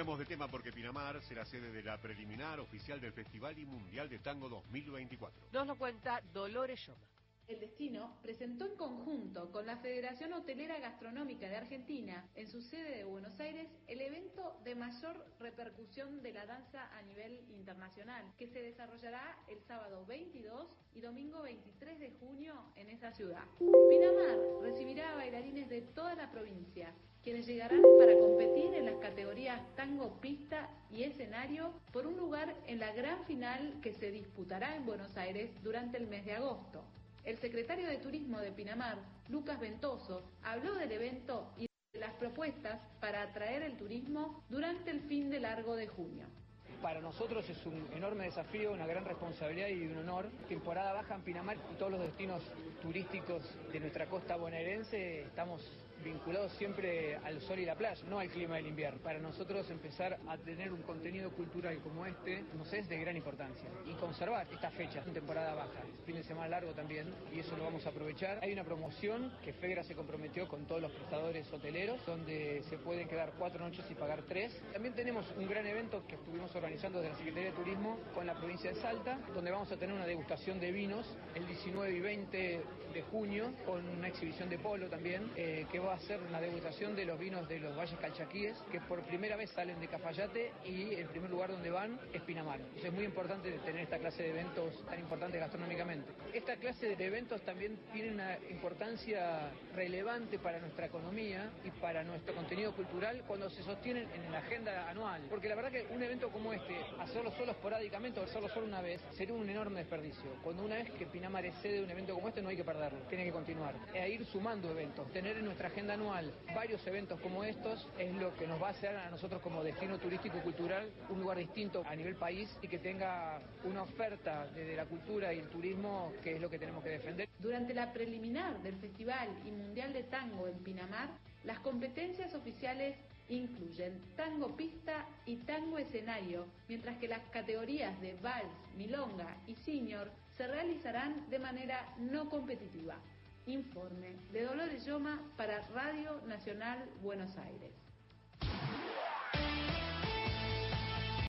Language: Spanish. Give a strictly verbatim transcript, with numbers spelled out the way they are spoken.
Cambiamos de tema porque Pinamar será sede de la preliminar oficial del Festival y Mundial de Tango dos mil veinticuatro. Nos lo cuenta Dolores Lloma. El Destino presentó en conjunto con la Federación Hotelera Gastronómica de Argentina, en su sede de Buenos Aires, el evento de mayor repercusión de la danza a nivel internacional, que se desarrollará el sábado veintidós y domingo veintitrés de junio en esa ciudad. Pinamar recibirá a bailarines de toda la provincia, quienes llegarán para competir en las categorías tango, pista y escenario por un lugar en la gran final que se disputará en Buenos Aires durante el mes de agosto. El secretario de Turismo de Pinamar, Lucas Ventoso, habló del evento y de las propuestas para atraer el turismo durante el fin de largo de junio. Para nosotros es un enorme desafío, una gran responsabilidad y un honor. Temporada baja en Pinamar y todos los destinos turísticos de nuestra costa bonaerense estamos vinculados siempre al sol y la playa, no al clima del invierno. Para nosotros empezar a tener un contenido cultural como este nos es de gran importancia. Y conservar esta fecha en temporada baja, fin de semana largo también, y eso lo vamos a aprovechar. Hay una promoción que FEGRA se comprometió con todos los prestadores hoteleros, donde se pueden quedar cuatro noches y pagar tres. También tenemos un gran evento que estuvimos organizando desde la Secretaría de Turismo con la provincia de Salta, donde vamos a tener una degustación de vinos el diecinueve y veinte de junio, con una exhibición de polo también, eh, que va a ser una degustación de los vinos de los Valles Calchaquíes, que por primera vez salen de Cafayate y el primer lugar donde van es Pinamar. Entonces es muy importante tener esta clase de eventos tan importantes gastronómicamente. Esta clase de eventos también tiene una importancia relevante para nuestra economía y para nuestro contenido cultural cuando se sostienen en la agenda anual, porque la verdad que un evento como este, hacerlo solo esporádicamente o hacerlo solo una vez, sería un enorme desperdicio. Cuando una vez que Pinamar es sede de un evento como este, no hay que perderlo, tiene que continuar. E ir sumando eventos, tener en nuestra agenda anual varios eventos como estos, es lo que nos va a hacer a nosotros como destino turístico y cultural un lugar distinto a nivel país y que tenga una oferta de, de la cultura y el turismo, que es lo que tenemos que defender. Durante la preliminar del Festival y Mundial de Tango en Pinamar, las competencias oficiales incluyen tango pista y tango escenario, mientras que las categorías de vals, milonga y senior se realizarán de manera no competitiva. Informe de Dolores Lloma para Radio Nacional Buenos Aires.